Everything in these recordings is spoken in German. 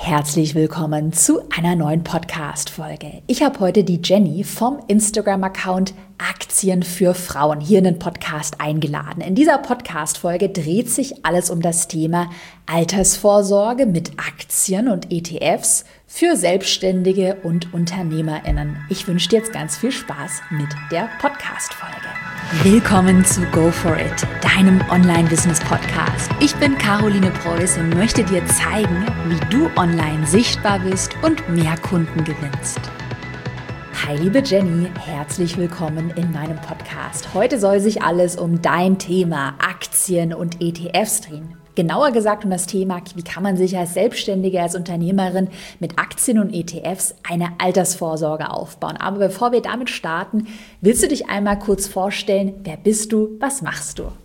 Herzlich willkommen zu einer neuen Podcast-Folge. Ich habe heute die Jenny vom Instagram-Account Aktien für Frauen hier in den Podcast eingeladen. In dieser Podcast-Folge dreht sich alles um das Thema Altersvorsorge mit Aktien und ETFs für Selbstständige und UnternehmerInnen. Ich wünsche dir jetzt ganz viel Spaß mit der Podcast-Folge. Willkommen zu Go For It, deinem Online-Business-Podcast. Ich bin Caroline Preuß und möchte dir zeigen, wie du online sichtbar bist und mehr Kunden gewinnst. Hi liebe Jenny, herzlich willkommen in meinem Podcast. Heute soll sich alles um dein Thema Aktien und ETFs drehen. Genauer gesagt um das Thema, wie kann man sich als Selbstständige, als Unternehmerin mit Aktien und ETFs eine Altersvorsorge aufbauen. Aber bevor wir damit starten, willst du dich einmal kurz vorstellen, wer bist du, was machst du?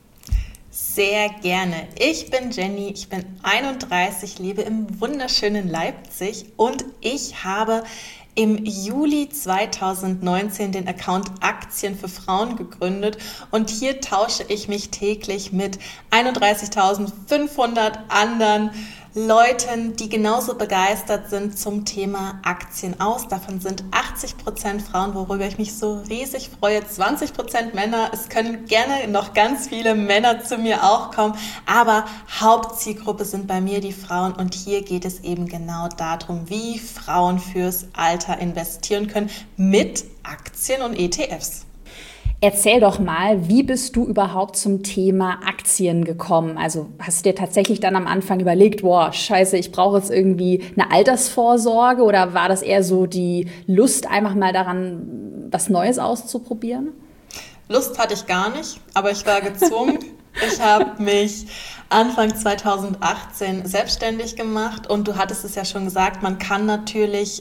Sehr gerne. Ich bin Jenny, ich bin 31, lebe im wunderschönen Leipzig und ich habe im Juli 2019 den Account Aktien für Frauen gegründet und hier tausche ich mich täglich mit 31.500 anderen Leuten, die genauso begeistert sind zum Thema Aktien aus. Davon sind 80% Frauen, worüber ich mich so riesig freue, 20% Männer. Es können gerne noch ganz viele Männer zu mir auch kommen, aber Hauptzielgruppe sind bei mir die Frauen und hier geht es eben genau darum, wie Frauen fürs Alter investieren können mit Aktien und ETFs. Erzähl doch mal, wie bist du überhaupt zum Thema Aktien gekommen? Also hast du dir tatsächlich dann am Anfang überlegt, boah, scheiße, ich brauche jetzt irgendwie eine Altersvorsorge, oder war das eher so die Lust, einfach mal daran, was Neues auszuprobieren? Lust hatte ich gar nicht, aber ich war gezwungen. Ich habe mich Anfang 2018 selbstständig gemacht und du hattest es ja schon gesagt, man kann natürlich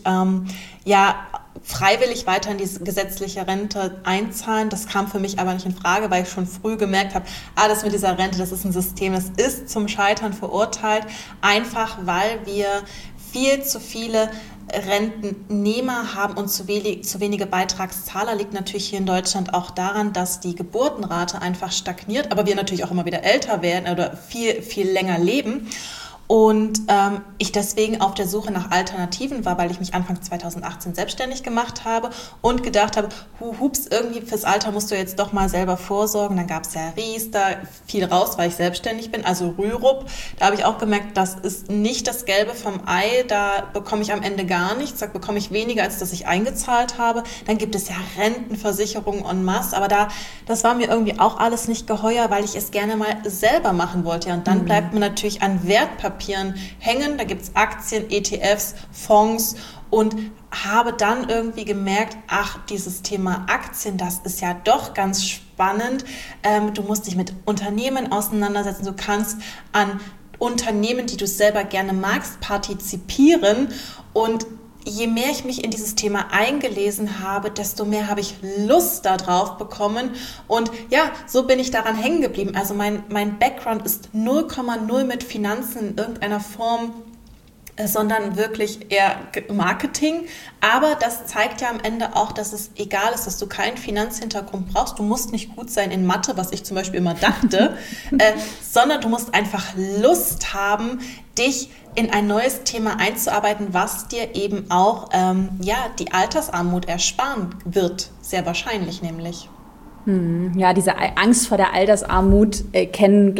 freiwillig weiter in diese gesetzliche Rente einzahlen. Das kam für mich aber nicht in Frage, weil ich schon früh gemerkt habe, das mit dieser Rente, das ist ein System, das ist zum Scheitern verurteilt, einfach weil wir viel zu viele Rentennehmer haben und zu wenige Beitragszahler. Liegt natürlich hier in Deutschland auch daran, dass die Geburtenrate einfach stagniert, aber wir natürlich auch immer wieder älter werden oder viel, viel länger leben. Und ich deswegen auf der Suche nach Alternativen war, weil ich mich Anfang 2018 selbstständig gemacht habe und gedacht habe, hups, irgendwie fürs Alter musst du jetzt doch mal selber vorsorgen. Dann gab es ja Riester, viel raus, weil ich selbstständig bin, also Rürup. Da habe ich auch gemerkt, das ist nicht das Gelbe vom Ei, da bekomme ich am Ende gar nichts, da bekomme ich weniger, als dass ich eingezahlt habe. Dann gibt es ja Rentenversicherungen en masse, aber das war mir irgendwie auch alles nicht geheuer, weil ich es gerne mal selber machen wollte. Und dann bleibt man natürlich an Wertpapieren hängen, da gibt es Aktien, ETFs, Fonds und habe dann irgendwie gemerkt, dieses Thema Aktien, das ist ja doch ganz spannend. Du musst dich mit Unternehmen auseinandersetzen, du kannst an Unternehmen, die du selber gerne magst, partizipieren und je mehr ich mich in dieses Thema eingelesen habe, desto mehr habe ich Lust darauf bekommen und ja, so bin ich daran hängen geblieben. Also mein Background ist 0,0 mit Finanzen in irgendeiner Form, sondern wirklich eher Marketing. Aber das zeigt ja am Ende auch, dass es egal ist, dass du keinen Finanzhintergrund brauchst. Du musst nicht gut sein in Mathe, was ich zum Beispiel immer dachte, sondern du musst einfach Lust haben, dich in ein neues Thema einzuarbeiten, was dir eben auch die Altersarmut ersparen wird. Sehr wahrscheinlich nämlich. Ja, diese Angst vor der Altersarmut kennt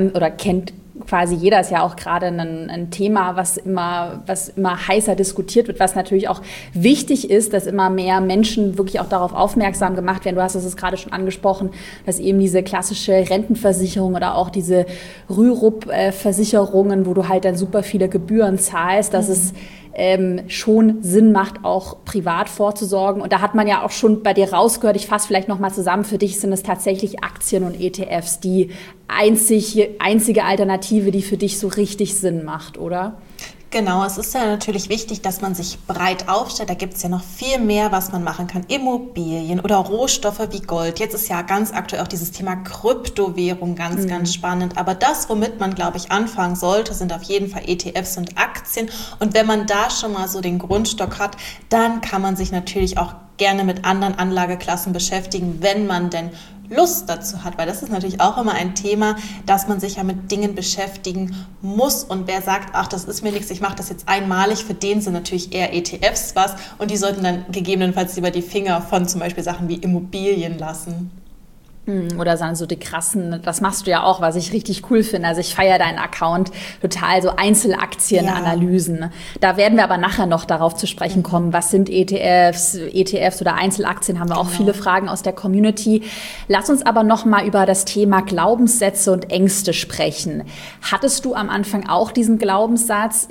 quasi jeder, ist ja auch gerade ein Thema, was immer heißer diskutiert wird, was natürlich auch wichtig ist, dass immer mehr Menschen wirklich auch darauf aufmerksam gemacht werden. Du hast es gerade schon angesprochen, dass eben diese klassische Rentenversicherung oder auch diese Rürup-Versicherungen, wo du halt dann super viele Gebühren zahlst, dass es schon Sinn macht, auch privat vorzusorgen. Und da hat man ja auch schon bei dir rausgehört, ich fasse vielleicht nochmal zusammen, für dich sind es tatsächlich Aktien und ETFs, die einzige Alternative, die für dich so richtig Sinn macht, oder? Genau, es ist ja natürlich wichtig, dass man sich breit aufstellt. Da gibt es ja noch viel mehr, was man machen kann. Immobilien oder Rohstoffe wie Gold. Jetzt ist ja ganz aktuell auch dieses Thema Kryptowährung ganz spannend. Aber das, womit man, glaube ich, anfangen sollte, sind auf jeden Fall ETFs und Aktien. Und wenn man da schon mal so den Grundstock hat, dann kann man sich natürlich auch gerne mit anderen Anlageklassen beschäftigen, wenn man denn Lust dazu hat, weil das ist natürlich auch immer ein Thema, dass man sich ja mit Dingen beschäftigen muss und wer sagt, ach, das ist mir nichts, ich mache das jetzt einmalig, für den sind natürlich eher ETFs was und die sollten dann gegebenenfalls lieber die Finger von zum Beispiel Sachen wie Immobilien lassen. Oder so die krassen, das machst du ja auch, was ich richtig cool finde. Also ich feiere deinen Account total, so Einzelaktienanalysen. Ja. Da werden wir aber nachher noch darauf zu sprechen kommen, was sind ETFs oder Einzelaktien, haben wir auch viele Fragen aus der Community. Lass uns aber noch mal über das Thema Glaubenssätze und Ängste sprechen. Hattest du am Anfang auch diesen Glaubenssatz,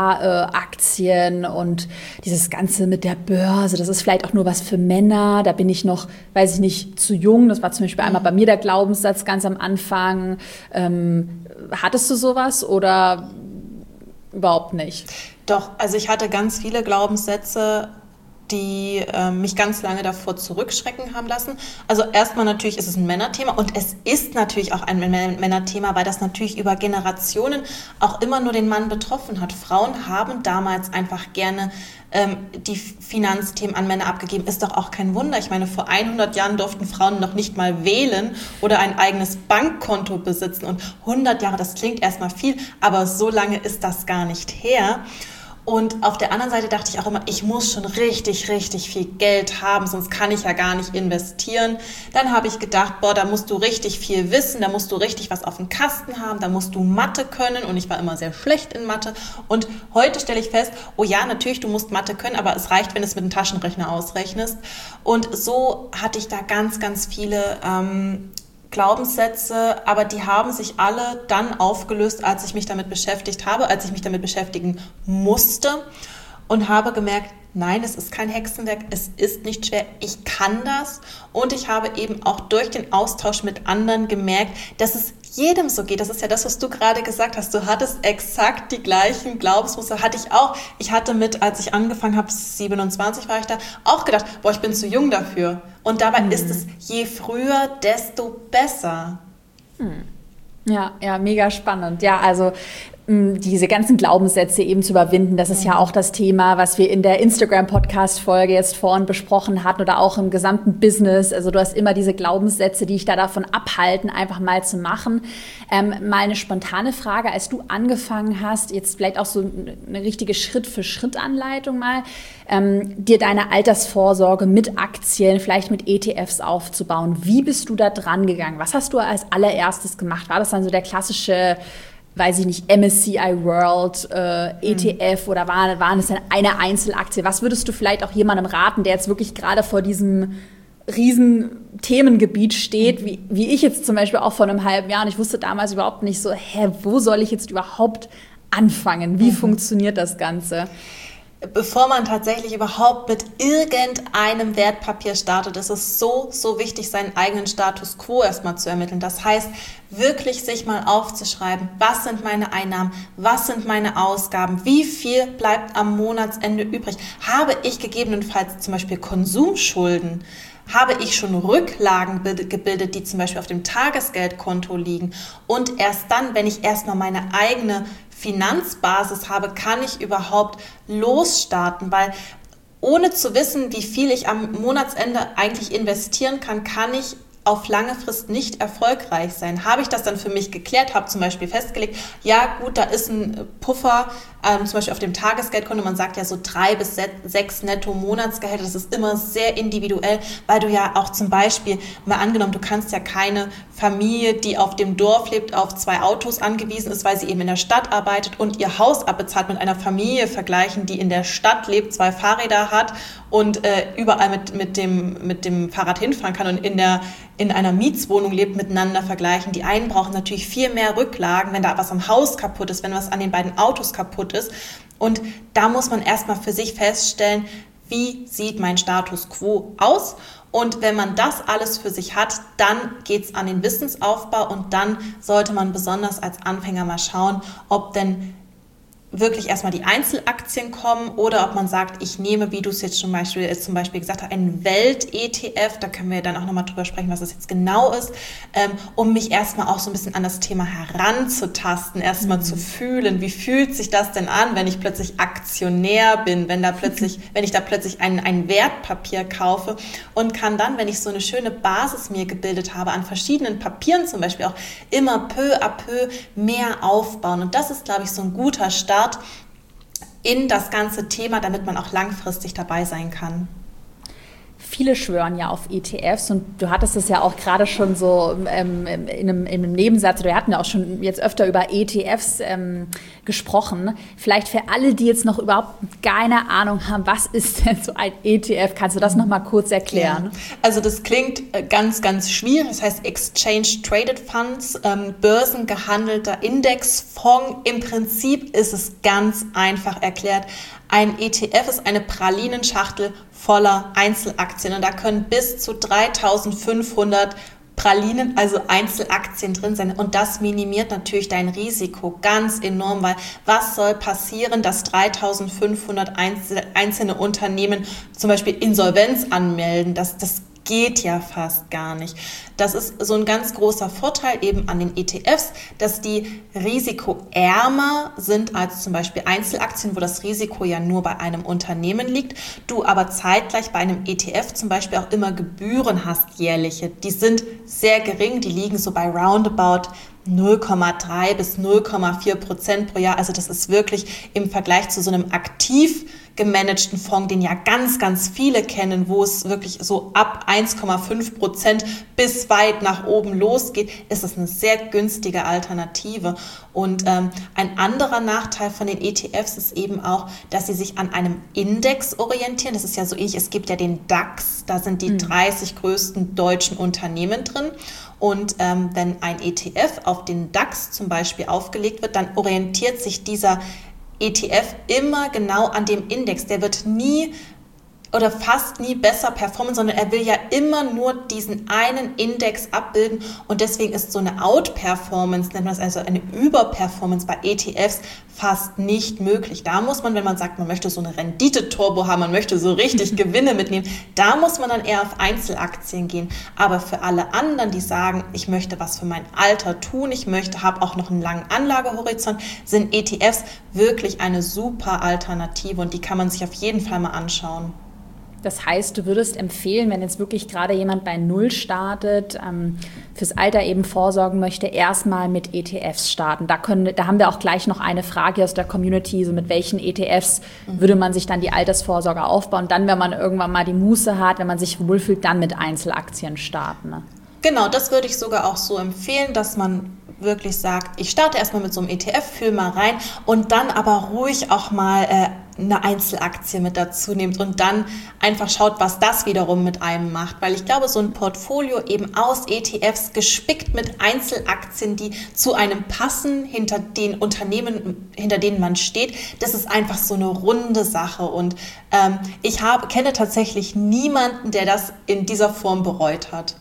Aktien und dieses Ganze mit der Börse, das ist vielleicht auch nur was für Männer, da bin ich noch, weiß ich nicht, zu jung, das war zum Beispiel einmal bei mir der Glaubenssatz ganz am Anfang. Hattest du sowas oder überhaupt nicht? Doch, also ich hatte ganz viele Glaubenssätze, die mich ganz lange davor zurückschrecken haben lassen. Also erstmal natürlich ist es ein Männerthema und es ist natürlich auch ein Männerthema, weil das natürlich über Generationen auch immer nur den Mann betroffen hat. Frauen haben damals einfach gerne die Finanzthemen an Männer abgegeben. Ist doch auch kein Wunder. Ich meine, vor 100 Jahren durften Frauen noch nicht mal wählen oder ein eigenes Bankkonto besitzen. Und 100 Jahre, das klingt erstmal viel, aber so lange ist das gar nicht her. Und auf der anderen Seite dachte ich auch immer, ich muss schon richtig, richtig viel Geld haben, sonst kann ich ja gar nicht investieren. Dann habe ich gedacht, da musst du richtig viel wissen, da musst du richtig was auf dem Kasten haben, da musst du Mathe können und ich war immer sehr schlecht in Mathe. Und heute stelle ich fest, oh ja, natürlich, du musst Mathe können, aber es reicht, wenn du es mit einem Taschenrechner ausrechnest. Und so hatte ich da ganz, ganz viele Glaubenssätze, aber die haben sich alle dann aufgelöst, als ich mich damit beschäftigt habe, als ich mich damit beschäftigen musste und habe gemerkt, nein, es ist kein Hexenwerk, es ist nicht schwer, ich kann das und ich habe eben auch durch den Austausch mit anderen gemerkt, dass es jedem so geht. Das ist ja das, was du gerade gesagt hast. Du hattest exakt die gleichen Glaubensmuster, hatte ich auch. Ich hatte als ich angefangen habe, 27 war ich da, auch gedacht, ich bin zu jung dafür. Und dabei ist es, je früher, desto besser. Ja, mega spannend. Ja, also diese ganzen Glaubenssätze eben zu überwinden, das ist ja auch das Thema, was wir in der Instagram-Podcast-Folge jetzt vorhin besprochen hatten oder auch im gesamten Business. Also du hast immer diese Glaubenssätze, die dich da davon abhalten, einfach mal zu machen. Mal eine spontane Frage, als du angefangen hast, jetzt vielleicht auch so eine richtige Schritt-für-Schritt-Anleitung mal, dir deine Altersvorsorge mit Aktien, vielleicht mit ETFs aufzubauen. Wie bist du da dran gegangen? Was hast du als allererstes gemacht? War das dann so der klassische, weiß ich nicht, MSCI World, ETF oder waren es dann eine Einzelaktie? Was würdest du vielleicht auch jemandem raten, der jetzt wirklich gerade vor diesem riesen Themengebiet steht, wie ich jetzt zum Beispiel auch vor einem halben Jahr und ich wusste damals überhaupt nicht so, wo soll ich jetzt überhaupt anfangen? Wie funktioniert das Ganze? Bevor man tatsächlich überhaupt mit irgendeinem Wertpapier startet, ist es so wichtig, seinen eigenen Status quo erstmal zu ermitteln. Das heißt, wirklich sich mal aufzuschreiben, was sind meine Einnahmen, was sind meine Ausgaben, wie viel bleibt am Monatsende übrig. Habe ich gegebenenfalls zum Beispiel Konsumschulden? Habe ich schon Rücklagen gebildet, die zum Beispiel auf dem Tagesgeldkonto liegen? Und erst dann, wenn ich erstmal meine eigene Finanzbasis habe, kann ich überhaupt losstarten, weil ohne zu wissen, wie viel ich am Monatsende eigentlich investieren kann, kann ich auf lange Frist nicht erfolgreich sein. Habe ich das dann für mich geklärt, habe zum Beispiel festgelegt, ja gut, da ist ein Puffer, zum Beispiel auf dem Tagesgeldkonto, man sagt ja so 3 bis 6 Netto-Monatsgehälter, das ist immer sehr individuell, weil du ja auch zum Beispiel, mal angenommen, du kannst ja keine Familie, die auf dem Dorf lebt, auf 2 Autos angewiesen ist, weil sie eben in der Stadt arbeitet und ihr Haus abbezahlt, mit einer Familie vergleichen, die in der Stadt lebt, 2 Fahrräder hat und überall mit dem Fahrrad hinfahren kann und in einer Mietswohnung lebt, miteinander vergleichen. Die einen brauchen natürlich viel mehr Rücklagen, wenn da was am Haus kaputt ist, wenn was an den beiden Autos kaputt ist. Und da muss man erstmal für sich feststellen, wie sieht mein Status quo aus? Und wenn man das alles für sich hat, dann geht's an den Wissensaufbau und dann sollte man besonders als Anfänger mal schauen, ob denn wirklich erstmal die Einzelaktien kommen oder ob man sagt, ich nehme, wie du es jetzt zum Beispiel gesagt hast, einen Welt-ETF, da können wir dann auch nochmal drüber sprechen, was das jetzt genau ist, um mich erstmal auch so ein bisschen an das Thema heranzutasten, erstmal zu fühlen, wie fühlt sich das denn an, wenn ich plötzlich Aktionär bin, wenn ich da plötzlich ein Wertpapier kaufe und kann dann, wenn ich so eine schöne Basis mir gebildet habe, an verschiedenen Papieren zum Beispiel auch immer peu à peu mehr aufbauen. Und das ist, glaube ich, so ein guter Start in das ganze Thema, damit man auch langfristig dabei sein kann. Viele schwören ja auf ETFs und du hattest es ja auch gerade schon so in einem Nebensatz, wir hatten ja auch schon jetzt öfter über ETFs gesprochen. Vielleicht für alle, die jetzt noch überhaupt keine Ahnung haben, was ist denn so ein ETF? Kannst du das nochmal kurz erklären? Ja. Also das klingt ganz, ganz schwierig. Das heißt Exchange Traded Funds, börsengehandelter Indexfonds. Im Prinzip ist es ganz einfach erklärt. Ein ETF ist eine Pralinenschachtel voller Einzelaktien und da können bis zu 3.500 Pralinen, also Einzelaktien drin sein und das minimiert natürlich dein Risiko ganz enorm, weil was soll passieren, dass 3.500 einzelne Unternehmen zum Beispiel Insolvenz anmelden, das geht ja fast gar nicht. Das ist so ein ganz großer Vorteil eben an den ETFs, dass die risikoärmer sind als zum Beispiel Einzelaktien, wo das Risiko ja nur bei einem Unternehmen liegt. Du aber zeitgleich bei einem ETF zum Beispiel auch immer Gebühren hast, jährliche. Die sind sehr gering, die liegen so bei roundabout 0,3 bis 0,4% pro Jahr. Also das ist wirklich im Vergleich zu so einem aktiv gemanagten Fonds, den ja ganz, ganz viele kennen, wo es wirklich so ab 1,5% bis weit nach oben losgeht, ist es eine sehr günstige Alternative. Und ein anderer Nachteil von den ETFs ist eben auch, dass sie sich an einem Index orientieren. Das ist ja so ähnlich, es gibt ja den DAX, da sind die 30 größten deutschen Unternehmen drin. Und wenn ein ETF auf den DAX zum Beispiel aufgelegt wird, dann orientiert sich dieser ETF immer genau an dem Index. Der wird nie oder fast nie besser performen, sondern er will ja immer nur diesen einen Index abbilden und deswegen ist so eine Outperformance, nennt man das also eine Überperformance bei ETFs fast nicht möglich. Da muss man, wenn man sagt, man möchte so eine Rendite-Turbo haben, man möchte so richtig Gewinne mitnehmen, da muss man dann eher auf Einzelaktien gehen. Aber für alle anderen, die sagen, ich möchte was für mein Alter tun, habe auch noch einen langen Anlagehorizont, sind ETFs wirklich eine super Alternative und die kann man sich auf jeden Fall mal anschauen. Das heißt, du würdest empfehlen, wenn jetzt wirklich gerade jemand bei Null startet, fürs Alter eben vorsorgen möchte, erstmal mit ETFs starten. Da haben wir auch gleich noch eine Frage aus der Community, so mit welchen ETFs würde man sich dann die Altersvorsorge aufbauen. Dann, wenn man irgendwann mal die Muße hat, wenn man sich wohlfühlt, dann mit Einzelaktien starten. Ne? Genau, das würde ich sogar auch so empfehlen, dass man wirklich sagt, ich starte erstmal mit so einem ETF, fühle mal rein und dann aber ruhig auch mal eine Einzelaktie mit dazu nehmt und dann einfach schaut, was das wiederum mit einem macht. Weil ich glaube, so ein Portfolio eben aus ETFs gespickt mit Einzelaktien, die zu einem passen, hinter den Unternehmen, hinter denen man steht, das ist einfach so eine runde Sache. Und ich kenne tatsächlich niemanden, der das in dieser Form bereut hat.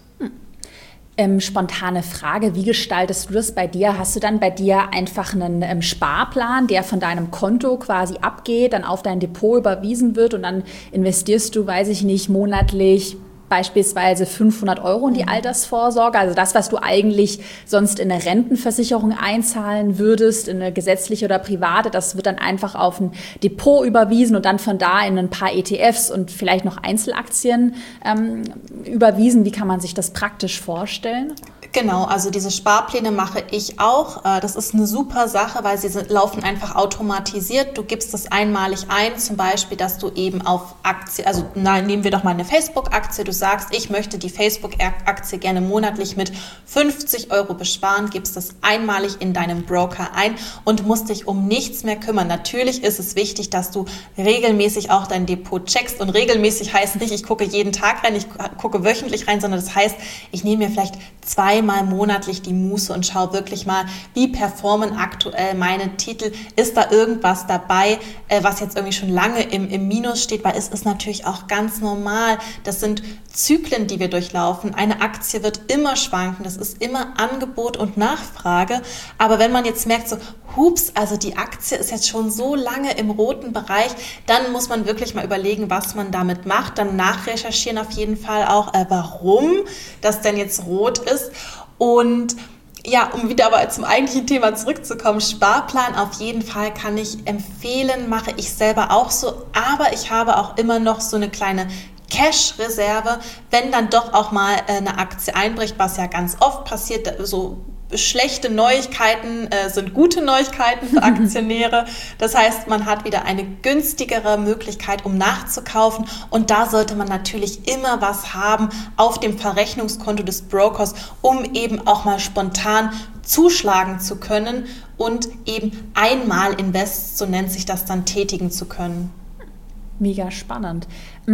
Spontane Frage, wie gestaltest du das bei dir? Hast du dann bei dir einfach einen Sparplan, der von deinem Konto quasi abgeht, dann auf dein Depot überwiesen wird und dann investierst du, weiß ich nicht, monatlich beispielsweise 500 € in die Altersvorsorge, also das, was du eigentlich sonst in eine Rentenversicherung einzahlen würdest, in eine gesetzliche oder private, das wird dann einfach auf ein Depot überwiesen und dann von da in ein paar ETFs und vielleicht noch Einzelaktien überwiesen. Wie kann man sich das praktisch vorstellen? Genau, also diese Sparpläne mache ich auch. Das ist eine super Sache, weil sie laufen einfach automatisiert. Du gibst das einmalig ein, zum Beispiel, dass du eben auf Aktie, also nehmen wir doch mal eine Facebook-Aktie, du sagst, ich möchte die Facebook-Aktie gerne monatlich mit 50 € besparen, gibst das einmalig in deinem Broker ein und musst dich um nichts mehr kümmern. Natürlich ist es wichtig, dass du regelmäßig auch dein Depot checkst und regelmäßig heißt nicht, ich gucke jeden Tag rein, ich gucke wöchentlich rein, sondern das heißt, ich nehme mir vielleicht 2 einmal monatlich die Muße und schaue wirklich mal, wie performen aktuell meine Titel. Ist da irgendwas dabei, was jetzt irgendwie schon lange im Minus steht? Weil es ist natürlich auch ganz normal. Das sind Zyklen, die wir durchlaufen. Eine Aktie wird immer schwanken. Das ist immer Angebot und Nachfrage. Aber wenn man jetzt merkt, so, hups, also die Aktie ist jetzt schon so lange im roten Bereich, dann muss man wirklich mal überlegen, was man damit macht. Dann nachrecherchieren auf jeden Fall auch, warum das denn jetzt rot ist. Und ja, um wieder aber zum eigentlichen Thema zurückzukommen, Sparplan auf jeden Fall kann ich empfehlen, mache ich selber auch so, aber ich habe auch immer noch so eine kleine Cash-Reserve, wenn dann doch auch mal eine Aktie einbricht, was ja ganz oft passiert, so schlechte Neuigkeiten sind gute Neuigkeiten für Aktionäre. Das heißt, man hat wieder eine günstigere Möglichkeit, um nachzukaufen. Und da sollte man natürlich immer was haben auf dem Verrechnungskonto des Brokers, um eben auch mal spontan zuschlagen zu können und eben einmal Invest, so nennt sich das dann, tätigen zu können. Mega spannend.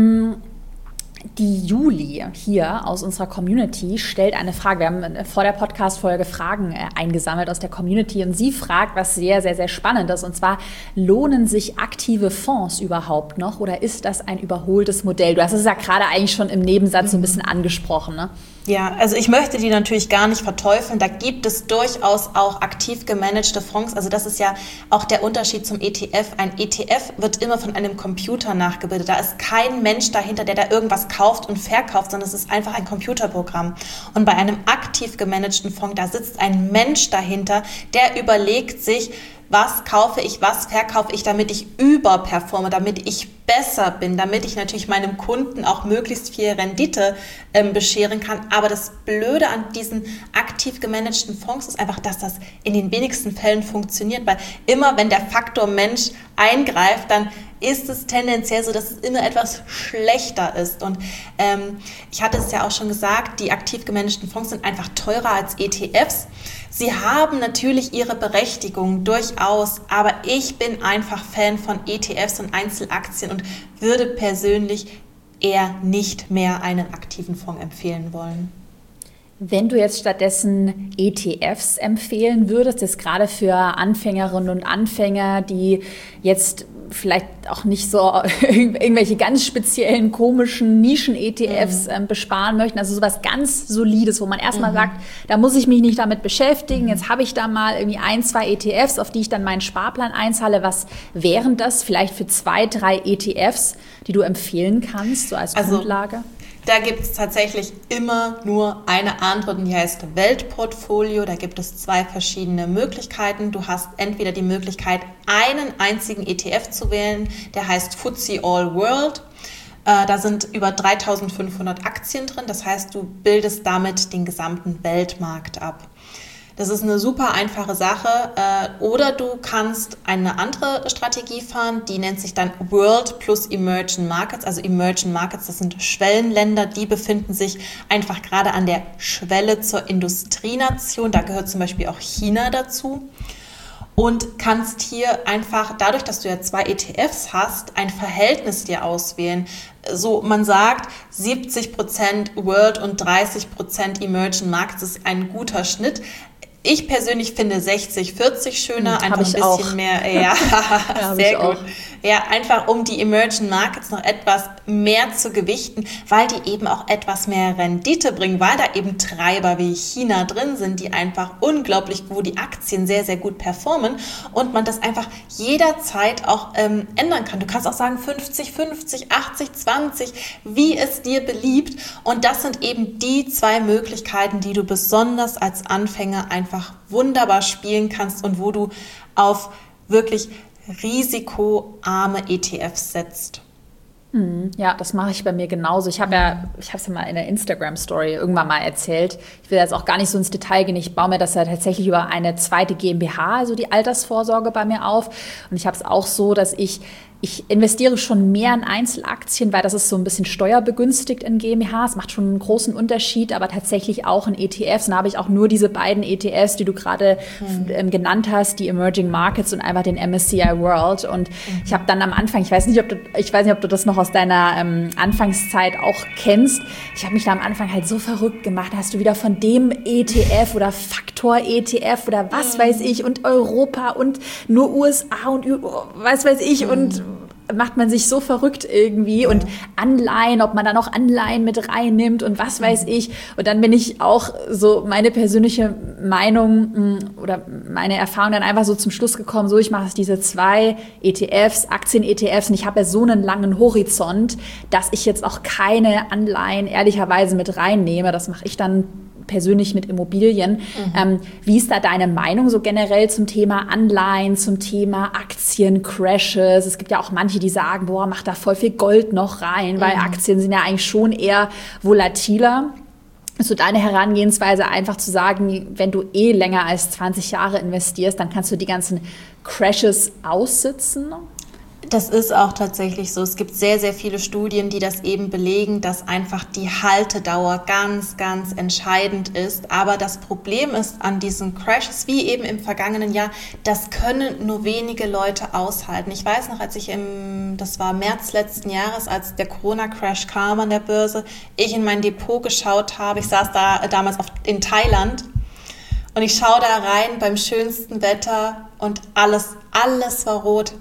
Die Juli hier aus unserer Community stellt eine Frage. Wir haben vor der Podcast-Folge Fragen eingesammelt aus der Community und sie fragt, was sehr, sehr, sehr spannend ist. Und zwar, lohnen sich aktive Fonds überhaupt noch oder ist das ein überholtes Modell? Du hast es ja gerade eigentlich schon im Nebensatz so ein bisschen angesprochen, ne? Ja, also ich möchte die natürlich gar nicht verteufeln. Da gibt es durchaus auch aktiv gemanagte Fonds. Also das ist ja auch der Unterschied zum ETF. Ein ETF wird immer von einem Computer nachgebildet. Da ist kein Mensch dahinter, der da irgendwas kauft und verkauft, sondern es ist einfach ein Computerprogramm. Und bei einem aktiv gemanagten Fonds, da sitzt ein Mensch dahinter, der überlegt sich, was kaufe ich, was verkaufe ich, damit ich überperforme, damit ich besser bin, damit ich natürlich meinem Kunden auch möglichst viel Rendite bescheren kann. Aber das Blöde an diesen aktiv gemanagten Fonds ist einfach, dass das in den wenigsten Fällen funktioniert, weil immer, wenn der Faktor Mensch eingreift, dann ist es tendenziell so, dass es immer etwas schlechter ist. Und ich hatte es ja auch schon gesagt, die aktiv gemanagten Fonds sind einfach teurer als ETFs. Sie haben natürlich ihre Berechtigung durchaus, aber ich bin einfach Fan von ETFs und Einzelaktien und würde persönlich eher nicht mehr einen aktiven Fonds empfehlen wollen. Wenn du jetzt stattdessen ETFs empfehlen würdest, das gerade für Anfängerinnen und Anfänger, die jetzt vielleicht auch nicht so irgendwelche ganz speziellen, komischen Nischen-ETFs besparen möchten, also sowas ganz Solides, wo man erstmal sagt, da muss ich mich nicht damit beschäftigen, jetzt habe ich da mal irgendwie 1, 2 ETFs, auf die ich dann meinen Sparplan einzahle. Was wären das vielleicht für 2, 3 ETFs, die du empfehlen kannst, so als Grundlage? Da gibt es tatsächlich immer nur eine Antwort und die heißt Weltportfolio. Da gibt es 2 verschiedene Möglichkeiten. Du hast entweder die Möglichkeit, einen einzigen ETF zu wählen, der heißt FTSE All World. Da sind über 3.500 Aktien drin. Das heißt, du bildest damit den gesamten Weltmarkt ab. Das ist eine super einfache Sache. Oder du kannst eine andere Strategie fahren, die nennt sich dann World plus Emerging Markets. Also Emerging Markets, das sind Schwellenländer, die befinden sich einfach gerade an der Schwelle zur Industrienation. Da gehört zum Beispiel auch China dazu. Und kannst hier einfach, dadurch, dass du ja 2 ETFs hast, ein Verhältnis dir auswählen. So, man sagt, 70% World und 30% Emerging Markets ist ein guter Schnitt. Ich persönlich finde 60-40 schöner, einfach ein bisschen auch mehr. Ja, sehr gut. Ja, einfach um die Emerging Markets noch etwas mehr zu gewichten, weil die eben auch etwas mehr Rendite bringen, weil da eben Treiber wie China drin sind, die einfach unglaublich, wo die Aktien sehr, sehr gut performen und man das einfach jederzeit auch ändern kann. Du kannst auch sagen 50-50, 80-20, wie es dir beliebt. Und das sind eben die 2 Möglichkeiten, die du besonders als Anfänger einfach wunderbar spielen kannst und wo du auf wirklich risikoarme ETFs setzt. Ja, das mache ich bei mir genauso. Ich habe es ja mal in der Instagram-Story irgendwann mal erzählt. Ich will jetzt auch gar nicht so ins Detail gehen. Ich baue mir das ja tatsächlich über eine zweite GmbH, also die Altersvorsorge bei mir auf. Und ich habe es auch so, dass ich Ich investiere schon mehr in Einzelaktien, weil das ist so ein bisschen steuerbegünstigt in GmbH. Es macht schon einen großen Unterschied, aber tatsächlich auch in ETFs. Und da habe ich auch nur diese beiden ETFs, die du gerade genannt hast, die Emerging Markets und einfach den MSCI World. Und ich habe dann am Anfang, ich weiß nicht, ob du das noch aus deiner Anfangszeit auch kennst. Ich habe mich da am Anfang halt so verrückt gemacht. Da hast du wieder von dem ETF oder Faktor-ETF oder was weiß ich und Europa und nur USA und was weiß ich und macht man sich so verrückt irgendwie und Anleihen, ob man da noch Anleihen mit reinnimmt und was weiß ich. Und dann bin ich auch so meine persönliche Meinung oder meine Erfahrung dann einfach so zum Schluss gekommen, so ich mache es diese 2 ETFs, Aktien-ETFs und ich habe ja so einen langen Horizont, dass ich jetzt auch keine Anleihen ehrlicherweise mit reinnehme. Das mache ich dann persönlich mit Immobilien. Wie ist da deine Meinung so generell zum Thema Anleihen, zum Thema Aktiencrashes? Es gibt ja auch manche, die sagen, boah, mach da voll viel Gold noch rein, weil Aktien sind ja eigentlich schon eher volatiler. Ist so deine Herangehensweise einfach zu sagen, wenn du länger als 20 Jahre investierst, dann kannst du die ganzen Crashes aussitzen? Das ist auch tatsächlich so. Es gibt sehr, sehr viele Studien, die das eben belegen, dass einfach die Haltedauer ganz, ganz entscheidend ist. Aber das Problem ist an diesen Crashes, wie eben im vergangenen Jahr, das können nur wenige Leute aushalten. Ich weiß noch, das war März letzten Jahres, als der Corona-Crash kam an der Börse, ich in mein Depot geschaut habe. Ich saß da damals in Thailand und ich schaue da rein beim schönsten Wetter und alles war rot.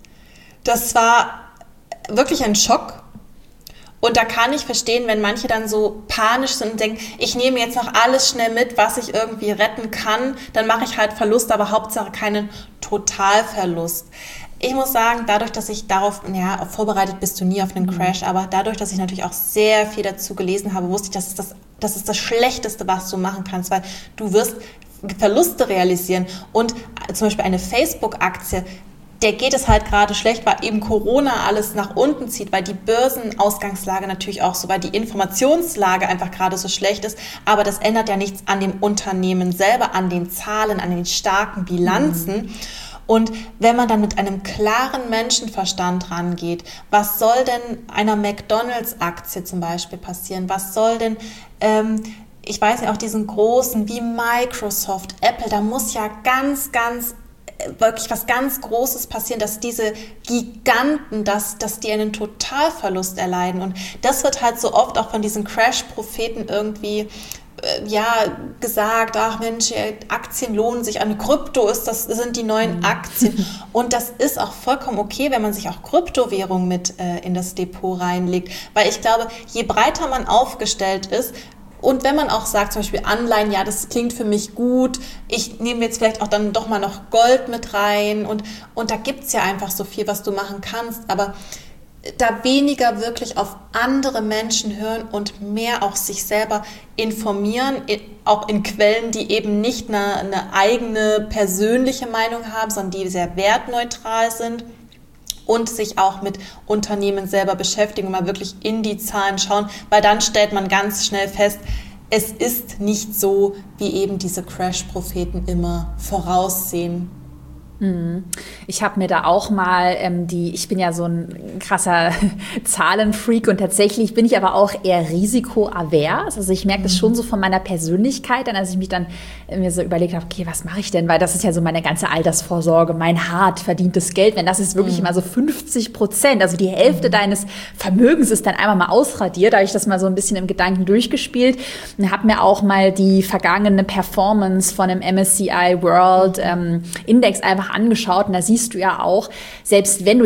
Das war wirklich ein Schock. Und da kann ich verstehen, wenn manche dann so panisch sind und denken, ich nehme jetzt noch alles schnell mit, was ich irgendwie retten kann, dann mache ich halt Verlust, aber Hauptsache keinen Totalverlust. Ich muss sagen, dadurch, dass ich darauf, vorbereitet bist du nie auf einen Crash, aber dadurch, dass ich natürlich auch sehr viel dazu gelesen habe, wusste ich, das ist das Schlechteste, was du machen kannst, weil du wirst Verluste realisieren. Und zum Beispiel eine Facebook-Aktie, der geht es halt gerade schlecht, weil eben Corona alles nach unten zieht, weil die Börsenausgangslage natürlich auch so, weil die Informationslage einfach gerade so schlecht ist. Aber das ändert ja nichts an dem Unternehmen selber, an den Zahlen, an den starken Bilanzen. Und wenn man dann mit einem klaren Menschenverstand rangeht, was soll denn einer McDonalds-Aktie zum Beispiel passieren? Was soll denn, ich weiß ja auch diesen großen wie Microsoft, Apple, da muss ja wirklich was ganz Großes passieren, dass diese Giganten, dass die einen Totalverlust erleiden. Und das wird halt so oft auch von diesen Crash-Propheten irgendwie gesagt, ach Mensch, Aktien lohnen sich an, Krypto sind die neuen Aktien. Und das ist auch vollkommen okay, wenn man sich auch Kryptowährung mit in das Depot reinlegt. Weil ich glaube, je breiter man aufgestellt ist, und wenn man auch sagt, zum Beispiel Anleihen, ja, das klingt für mich gut, ich nehme jetzt vielleicht auch dann doch mal noch Gold mit rein und da gibt's ja einfach so viel, was du machen kannst, aber da weniger wirklich auf andere Menschen hören und mehr auch sich selber informieren, auch in Quellen, die eben nicht eine eigene persönliche Meinung haben, sondern die sehr wertneutral sind. Und sich auch mit Unternehmen selber beschäftigen und mal wirklich in die Zahlen schauen, weil dann stellt man ganz schnell fest, es ist nicht so, wie eben diese Crash-Propheten immer voraussehen. Ich habe mir da auch mal ich bin ja so ein krasser Zahlenfreak und tatsächlich bin ich aber auch eher risikoavers. Also ich merke das schon so von meiner Persönlichkeit, als ich mich dann mir so überlegt habe, okay, was mache ich denn? Weil das ist ja so meine ganze Altersvorsorge, mein hart verdientes Geld. Wenn das ist wirklich immer so 50%, also die Hälfte deines Vermögens ist dann einmal mal ausradiert. Da habe ich das mal so ein bisschen im Gedanken durchgespielt und habe mir auch mal die vergangene Performance von dem MSCI World Index einfach angeschaut und da siehst du ja auch, selbst wenn du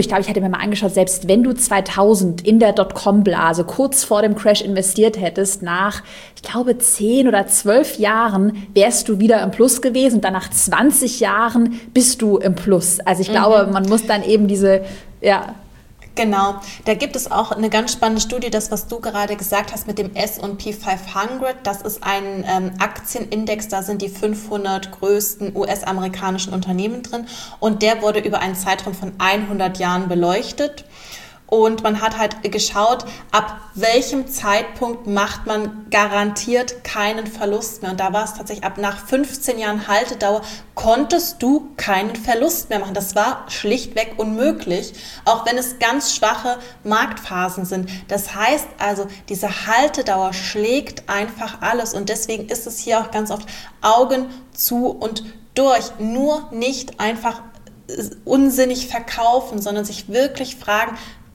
2000 in der Dotcom-Blase kurz vor dem Crash investiert hättest, nach, ich glaube, 10 oder 12 Jahren wärst du wieder im Plus gewesen und dann nach 20 Jahren bist du im Plus. Also ich glaube, man muss dann eben Genau, da gibt es auch eine ganz spannende Studie, das, was du gerade gesagt hast mit dem S&P 500, das ist ein Aktienindex, da sind die 500 größten US-amerikanischen Unternehmen drin und der wurde über einen Zeitraum von 100 Jahren beleuchtet. und man hat halt geschaut, ab welchem Zeitpunkt macht man garantiert keinen Verlust mehr. Und da war es tatsächlich, nach 15 Jahren Haltedauer konntest du keinen Verlust mehr machen. Das war schlichtweg unmöglich, auch wenn es ganz schwache Marktphasen sind. Das heißt also, diese Haltedauer schlägt einfach alles und deswegen ist es hier auch ganz oft Augen zu und durch. Nur nicht einfach unsinnig verkaufen, sondern sich wirklich fragen,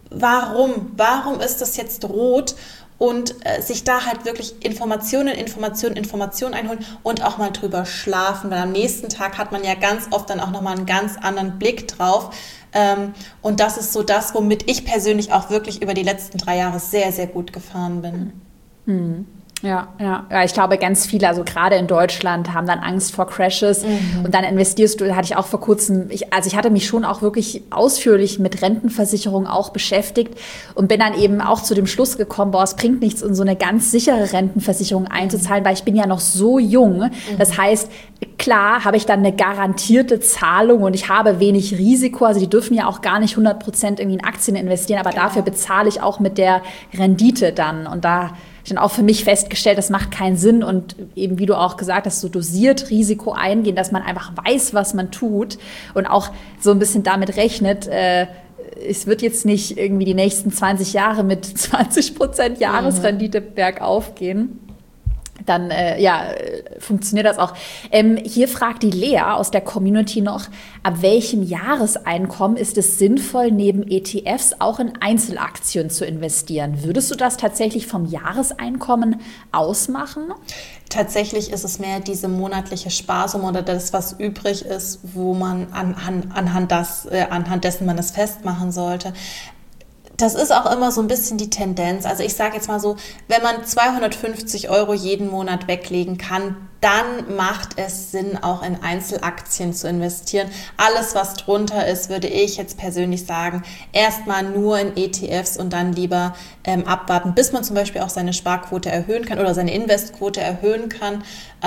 warum ist das jetzt rot? Und sich da halt wirklich Informationen einholen und auch mal drüber schlafen, weil am nächsten Tag hat man ja ganz oft dann auch nochmal einen ganz anderen Blick drauf. Und das ist so das, womit ich persönlich auch wirklich über die letzten 3 Jahre sehr, sehr gut gefahren bin. Ja, ich glaube, ganz viele, also gerade in Deutschland, haben dann Angst vor Crashes und dann investierst du, hatte ich auch vor kurzem, ich hatte mich schon auch wirklich ausführlich mit Rentenversicherung auch beschäftigt und bin dann eben auch zu dem Schluss gekommen, es bringt nichts, in so eine ganz sichere Rentenversicherung einzuzahlen, weil ich bin ja noch so jung. Das heißt, klar habe ich dann eine garantierte Zahlung und ich habe wenig Risiko, also die dürfen ja auch gar nicht 100% irgendwie in Aktien investieren, aber dafür bezahle ich auch mit der Rendite dann und da dann auch für mich festgestellt, das macht keinen Sinn und eben, wie du auch gesagt hast, so dosiert Risiko eingehen, dass man einfach weiß, was man tut und auch so ein bisschen damit rechnet, es wird jetzt nicht irgendwie die nächsten 20 Jahre mit 20% Jahresrendite bergauf gehen. Dann funktioniert das auch. Hier fragt die Lea aus der Community noch, ab welchem Jahreseinkommen ist es sinnvoll, neben ETFs auch in Einzelaktien zu investieren? Würdest du das tatsächlich vom Jahreseinkommen ausmachen? Tatsächlich ist es mehr diese monatliche Sparsumme oder das, was übrig ist, wo man anhand dessen man es festmachen sollte. Das ist auch immer so ein bisschen die Tendenz. Also ich sage jetzt mal so, wenn man 250 € jeden Monat weglegen kann, dann macht es Sinn, auch in Einzelaktien zu investieren. Alles, was drunter ist, würde ich jetzt persönlich sagen, erstmal nur in ETFs und dann lieber abwarten, bis man zum Beispiel auch seine Sparquote erhöhen kann oder seine Investquote erhöhen kann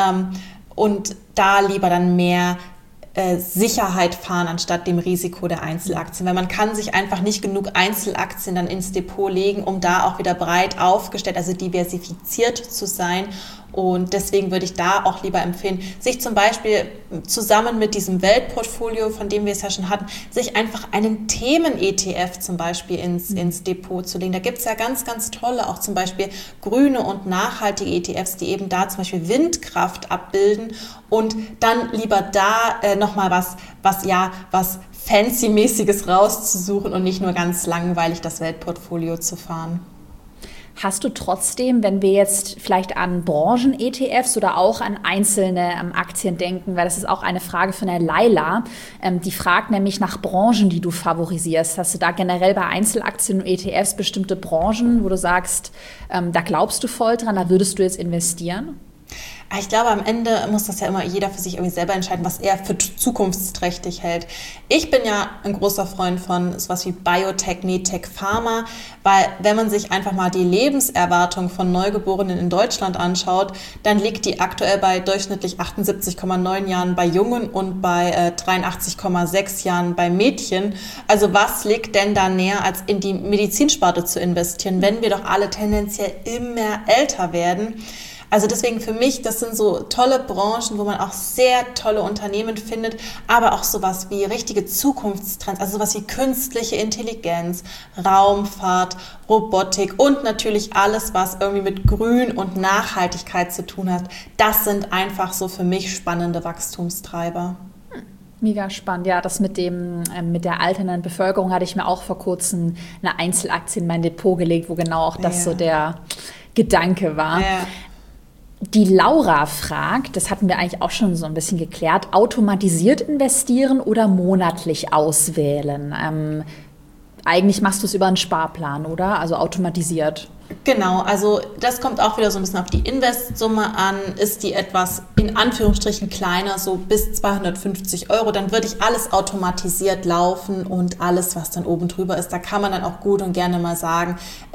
und da lieber dann mehr Sicherheit fahren, anstatt dem Risiko der Einzelaktien. Weil man kann sich einfach nicht genug Einzelaktien dann ins Depot legen, um da auch wieder breit aufgestellt, also diversifiziert zu sein. Und deswegen würde ich da auch lieber empfehlen, sich zum Beispiel zusammen mit diesem Weltportfolio, von dem wir es ja schon hatten, sich einfach einen Themen-ETF zum Beispiel ins Depot zu legen. Da gibt es ja ganz, ganz tolle, auch zum Beispiel grüne und nachhaltige ETFs, die eben da zum Beispiel Windkraft abbilden und dann lieber da nochmal was Fancy-mäßiges rauszusuchen und nicht nur ganz langweilig das Weltportfolio zu fahren. Hast du trotzdem, wenn wir jetzt vielleicht an Branchen-ETFs oder auch an einzelne Aktien denken, weil das ist auch eine Frage von der Laila, die fragt nämlich nach Branchen, die du favorisierst. Hast du da generell bei Einzelaktien und ETFs bestimmte Branchen, wo du sagst, da glaubst du voll dran, da würdest du jetzt investieren? Ich glaube, am Ende muss das ja immer jeder für sich irgendwie selber entscheiden, was er für zukunftsträchtig hält. Ich bin ja ein großer Freund von sowas wie Biotech, Medtech, Pharma, weil wenn man sich einfach mal die Lebenserwartung von Neugeborenen in Deutschland anschaut, dann liegt die aktuell bei durchschnittlich 78,9 Jahren bei Jungen und bei 83,6 Jahren bei Mädchen. Also was liegt denn da näher, als in die Medizinsparte zu investieren, wenn wir doch alle tendenziell immer älter werden? Also deswegen für mich, das sind so tolle Branchen, wo man auch sehr tolle Unternehmen findet, aber auch sowas wie richtige Zukunftstrends, also sowas wie künstliche Intelligenz, Raumfahrt, Robotik und natürlich alles, was irgendwie mit Grün und Nachhaltigkeit zu tun hat. Das sind einfach so für mich spannende Wachstumstreiber. Mega spannend. Ja, das mit der alternden Bevölkerung hatte ich mir auch vor kurzem eine Einzelaktie in mein Depot gelegt, wo genau auch das so der Gedanke war. Ja. Die Laura fragt, das hatten wir eigentlich auch schon so ein bisschen geklärt, automatisiert investieren oder monatlich auswählen? Eigentlich machst du es über einen Sparplan, oder? Also automatisiert. Genau, also das kommt auch wieder so ein bisschen auf die Investsumme an. Ist die etwas in Anführungsstrichen kleiner, so bis 250 €, dann würde ich alles automatisiert laufen und alles, was dann oben drüber ist, da kann man dann auch gut und gerne mal sagen,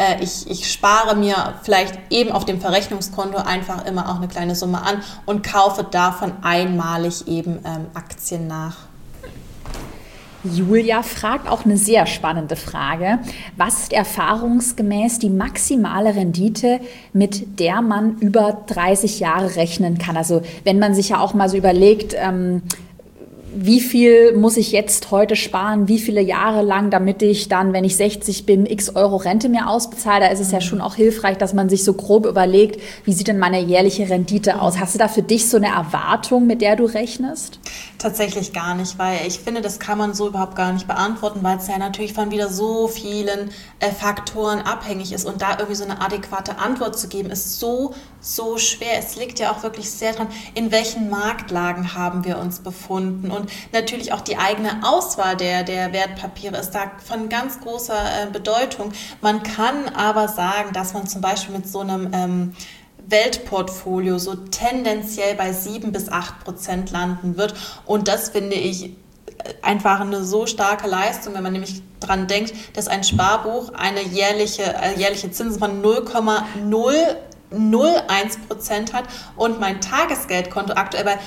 ich spare mir vielleicht eben auf dem Verrechnungskonto einfach immer auch eine kleine Summe an und kaufe davon einmalig eben Aktien nach. Julia fragt auch eine sehr spannende Frage. Was ist erfahrungsgemäß die maximale Rendite, mit der man über 30 Jahre rechnen kann? Also wenn man sich ja auch mal so überlegt, wie viel muss ich jetzt heute sparen, wie viele Jahre lang, damit ich dann, wenn ich 60 bin, x Euro Rente mir ausbezahle. Da ist es ja schon auch hilfreich, dass man sich so grob überlegt, wie sieht denn meine jährliche Rendite aus? Hast du da für dich so eine Erwartung, mit der du rechnest? Tatsächlich gar nicht, weil ich finde, das kann man so überhaupt gar nicht beantworten, weil es ja natürlich von wieder so vielen Faktoren abhängig ist. Und da irgendwie so eine adäquate Antwort zu geben, ist so schwer. Es liegt ja auch wirklich sehr dran, in welchen Marktlagen haben wir uns befunden. Und natürlich auch die eigene Auswahl der Wertpapiere ist da von ganz großer Bedeutung. Man kann aber sagen, dass man zum Beispiel mit so einem Weltportfolio so tendenziell bei 7-8% landen wird. Und das finde ich einfach eine so starke Leistung, wenn man nämlich dran denkt, dass ein Sparbuch eine jährliche Zinsen von 0,001% hat und mein Tagesgeldkonto aktuell bei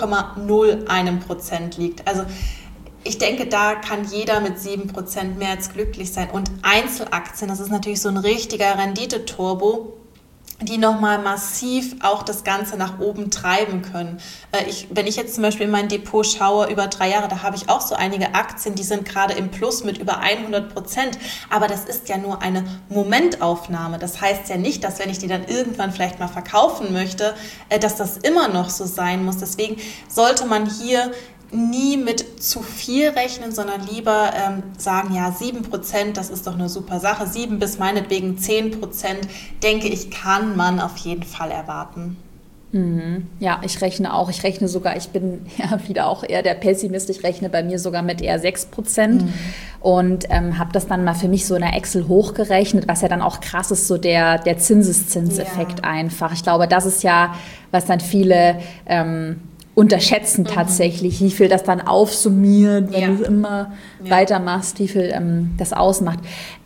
0,01% liegt. Also ich denke, da kann jeder mit 7% mehr als glücklich sein. Und Einzelaktien, das ist natürlich so ein richtiger Renditeturbo, die nochmal massiv auch das Ganze nach oben treiben können. Wenn ich jetzt zum Beispiel in mein Depot schaue, über 3 Jahre, da habe ich auch so einige Aktien, die sind gerade im Plus mit über 100%. Aber das ist ja nur eine Momentaufnahme. Das heißt ja nicht, dass wenn ich die dann irgendwann vielleicht mal verkaufen möchte, dass das immer noch so sein muss. Deswegen sollte man hier nie mit zu viel rechnen, sondern lieber sagen, ja, 7%, das ist doch eine super Sache. 7 bis meinetwegen 10%, denke ich, kann man auf jeden Fall erwarten. Ja, ich rechne sogar, ich bin ja wieder auch eher der Pessimist, ich rechne bei mir sogar mit eher 6% und habe das dann mal für mich so in der Excel hochgerechnet, was ja dann auch krass ist, so der Zinseszinseffekt einfach. Ich glaube, das ist ja, was dann viele unterschätzen tatsächlich, wie viel das dann aufsummiert, wenn du immer weitermachst, wie viel das ausmacht.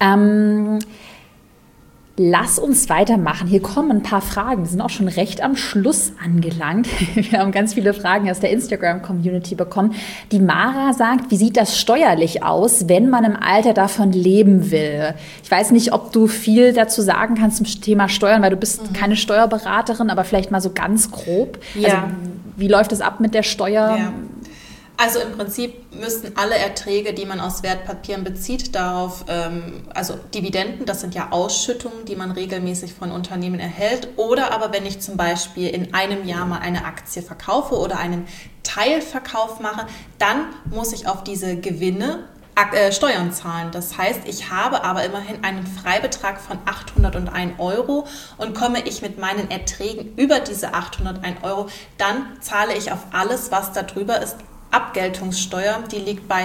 Lass uns weitermachen. Hier kommen ein paar Fragen. Wir sind auch schon recht am Schluss angelangt. Wir haben ganz viele Fragen aus der Instagram-Community bekommen. Die Mara sagt, wie sieht das steuerlich aus, wenn man im Alter davon leben will? Ich weiß nicht, ob du viel dazu sagen kannst zum Thema Steuern, weil du bist keine Steuerberaterin, aber vielleicht mal so ganz grob. Ja. Also, wie läuft es ab mit der Steuer? Ja. Also im Prinzip müssten alle Erträge, die man aus Wertpapieren bezieht, darauf, also Dividenden, das sind ja Ausschüttungen, die man regelmäßig von Unternehmen erhält. Oder aber wenn ich zum Beispiel in einem Jahr mal eine Aktie verkaufe oder einen Teilverkauf mache, dann muss ich auf diese Gewinne Steuern zahlen. Das heißt, ich habe aber immerhin einen Freibetrag von 801 € und komme ich mit meinen Erträgen über diese 801 €, dann zahle ich auf alles, was da drüber ist, Abgeltungssteuer, die liegt bei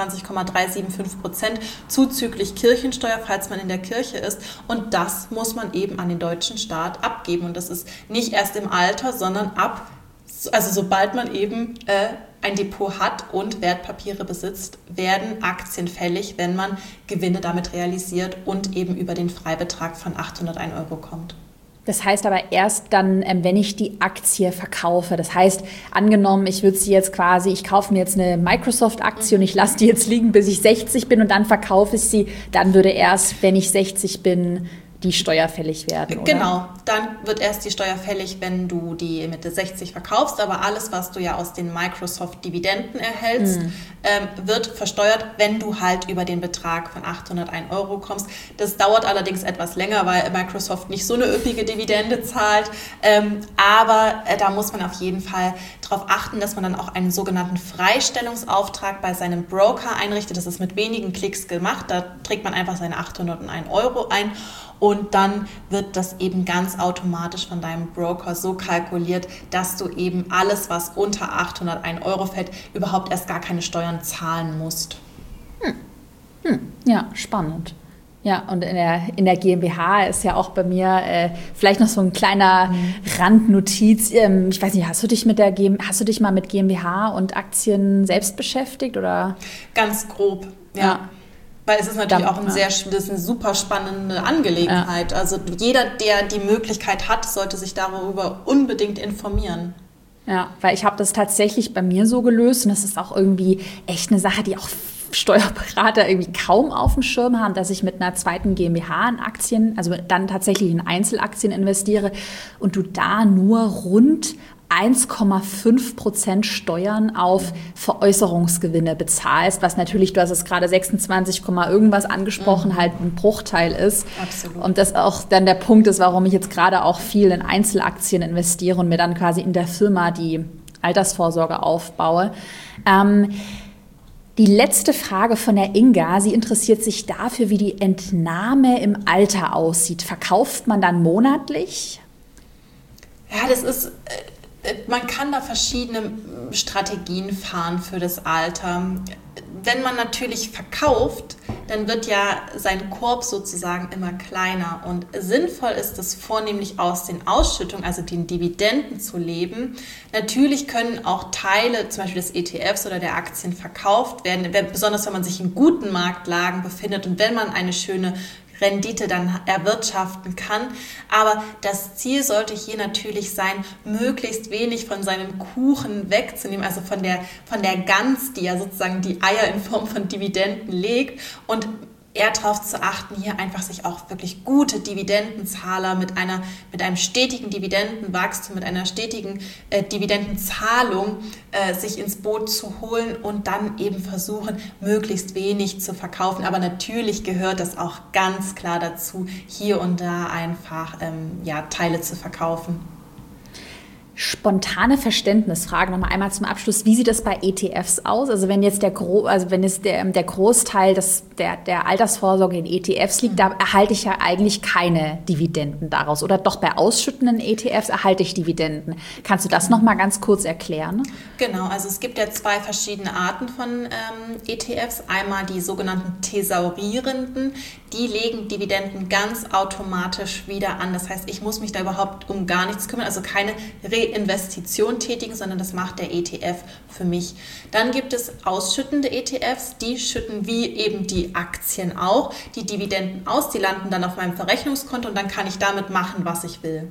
26,375%, zuzüglich Kirchensteuer, falls man in der Kirche ist. Und das muss man eben an den deutschen Staat abgeben. Und das ist nicht erst im Alter, sondern sobald man eben ein Depot hat und Wertpapiere besitzt, werden Aktien fällig, wenn man Gewinne damit realisiert und eben über den Freibetrag von 801 € kommt. Das heißt aber erst dann, wenn ich die Aktie verkaufe. Das heißt, angenommen, ich kaufe mir jetzt eine Microsoft-Aktie und ich lasse die jetzt liegen, bis ich 60 bin und dann verkaufe ich sie. Dann würde erst, wenn ich 60 bin, die Steuer fällig werden, oder? Genau, dann wird erst die Steuer fällig, wenn du die Mitte 60 verkaufst, aber alles, was du ja aus den Microsoft-Dividenden erhältst, wird versteuert, wenn du halt über den Betrag von 801 € kommst. Das dauert allerdings etwas länger, weil Microsoft nicht so eine üppige Dividende zahlt, aber da muss man auf jeden Fall darauf achten, dass man dann auch einen sogenannten Freistellungsauftrag bei seinem Broker einrichtet. Das ist mit wenigen Klicks gemacht, da trägt man einfach seine 801 € ein. Und dann wird das eben ganz automatisch von deinem Broker so kalkuliert, dass du eben alles, was unter 801 € fällt, überhaupt erst gar keine Steuern zahlen musst. Ja, spannend. Ja, und in der GmbH ist ja auch bei mir vielleicht noch so ein kleiner Randnotiz. Ich weiß nicht, hast du dich mal mit GmbH und Aktien selbst beschäftigt, oder? Ganz grob, ja. Weil es ist natürlich das ist eine super spannende Angelegenheit. Ja. Also jeder, der die Möglichkeit hat, sollte sich darüber unbedingt informieren. Ja, weil ich habe das tatsächlich bei mir so gelöst und das ist auch irgendwie echt eine Sache, die auch Steuerberater irgendwie kaum auf dem Schirm haben, dass ich mit einer zweiten GmbH in Aktien, also dann tatsächlich in Einzelaktien investiere und du da nur rund 1,5% Steuern auf Veräußerungsgewinne bezahlst, was natürlich, du hast es gerade 26, irgendwas angesprochen, halt ein Bruchteil ist. Absolut. Und das auch dann der Punkt ist, warum ich jetzt gerade auch viel in Einzelaktien investiere und mir dann quasi in der Firma die Altersvorsorge aufbaue. Die letzte Frage von der Inga, sie interessiert sich dafür, wie die Entnahme im Alter aussieht. Verkauft man dann monatlich? Ja, das ist... Man kann da verschiedene Strategien fahren für das Alter. Wenn man natürlich verkauft, dann wird ja sein Korb sozusagen immer kleiner und sinnvoll ist es vornehmlich aus den Ausschüttungen, also den Dividenden zu leben. Natürlich können auch Teile, zum Beispiel des ETFs oder der Aktien verkauft werden, besonders wenn man sich in guten Marktlagen befindet und wenn man eine schöne Rendite dann erwirtschaften kann. Aber das Ziel sollte hier natürlich sein, möglichst wenig von seinem Kuchen wegzunehmen, also von der Gans, die ja sozusagen die Eier in Form von Dividenden legt, und eher darauf zu achten, hier einfach sich auch wirklich gute Dividendenzahler mit einem stetigen Dividendenwachstum, mit einer stetigen Dividendenzahlung sich ins Boot zu holen und dann eben versuchen, möglichst wenig zu verkaufen. Aber natürlich gehört das auch ganz klar dazu, hier und da einfach Teile zu verkaufen. Spontane Verständnisfrage nochmal einmal zum Abschluss. Wie sieht das bei ETFs aus? Also wenn jetzt der Großteil der Altersvorsorge in ETFs liegt, da erhalte ich ja eigentlich keine Dividenden daraus. Oder doch bei ausschüttenden ETFs erhalte ich Dividenden. Kannst du das nochmal ganz kurz erklären? Genau, also es gibt ja zwei verschiedene Arten von ETFs. Einmal die sogenannten thesaurierenden, die legen Dividenden ganz automatisch wieder an. Das heißt, ich muss mich da überhaupt um gar nichts kümmern, also keine Reinvestition tätigen, sondern das macht der ETF für mich. Dann gibt es ausschüttende ETFs, die schütten wie eben die Aktien auch die Dividenden aus, die landen dann auf meinem Verrechnungskonto und dann kann ich damit machen, was ich will.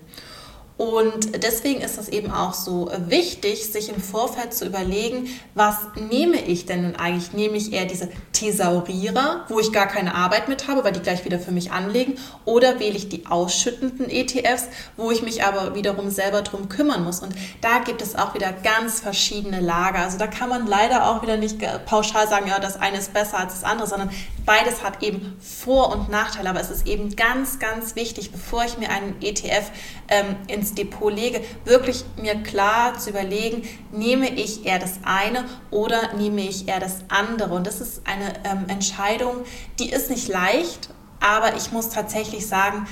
Und deswegen ist es eben auch so wichtig, sich im Vorfeld zu überlegen, was nehme ich denn nun eigentlich? Nehme ich eher diese Thesaurierer, wo ich gar keine Arbeit mit habe, weil die gleich wieder für mich anlegen, oder wähle ich die ausschüttenden ETFs, wo ich mich aber wiederum selber drum kümmern muss? Und da gibt es auch wieder ganz verschiedene Lager. Also da kann man leider auch wieder nicht pauschal sagen, ja, das eine ist besser als das andere, sondern beides hat eben Vor- und Nachteile. Aber es ist eben ganz, ganz wichtig, bevor ich mir einen ETF ins Depot lege, wirklich mir klar zu überlegen, nehme ich eher das eine oder nehme ich eher das andere? Und das ist eine Entscheidung, die ist nicht leicht, aber ich muss tatsächlich sagen,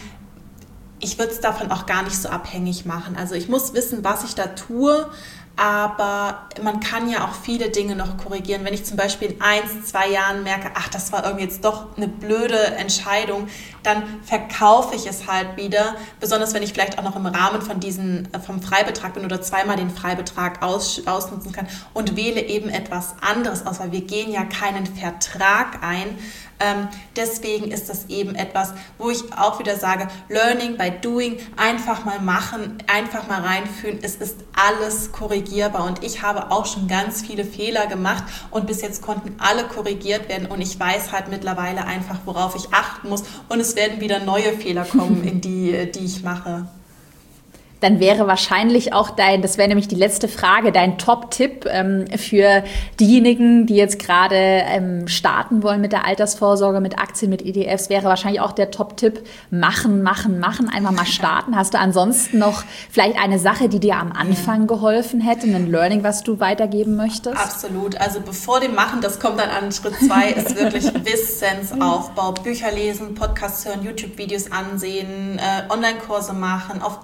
ich würde es davon auch gar nicht so abhängig machen. Also ich muss wissen, was ich da tue, aber man kann ja auch viele Dinge noch korrigieren. Wenn ich zum Beispiel in 1-2 Jahren merke, ach, das war irgendwie jetzt doch eine blöde Entscheidung, dann verkaufe ich es halt wieder. Besonders wenn ich vielleicht auch noch im Rahmen von vom Freibetrag bin oder zweimal den Freibetrag ausnutzen kann und wähle eben etwas anderes aus, weil wir gehen ja keinen Vertrag ein. Deswegen ist das eben etwas, wo ich auch wieder sage, Learning by Doing, einfach mal machen, einfach mal reinfühlen. Es ist alles korrigierbar und ich habe auch schon ganz viele Fehler gemacht und bis jetzt konnten alle korrigiert werden und ich weiß halt mittlerweile einfach, worauf ich achten muss und es werden wieder neue Fehler kommen, in die ich mache. Dann wäre wahrscheinlich auch das wäre nämlich die letzte Frage, dein Top-Tipp für diejenigen, die jetzt gerade starten wollen mit der Altersvorsorge, mit Aktien, mit ETFs, wäre wahrscheinlich auch der Top-Tipp, machen, einfach mal starten. Hast du ansonsten noch vielleicht eine Sache, die dir am Anfang geholfen hätte, ein Learning, was du weitergeben möchtest? Absolut. Also bevor dem Machen, das kommt dann an Schritt 2, ist wirklich Wissensaufbau. Bücher lesen, Podcasts hören, YouTube-Videos ansehen, Online-Kurse machen, auf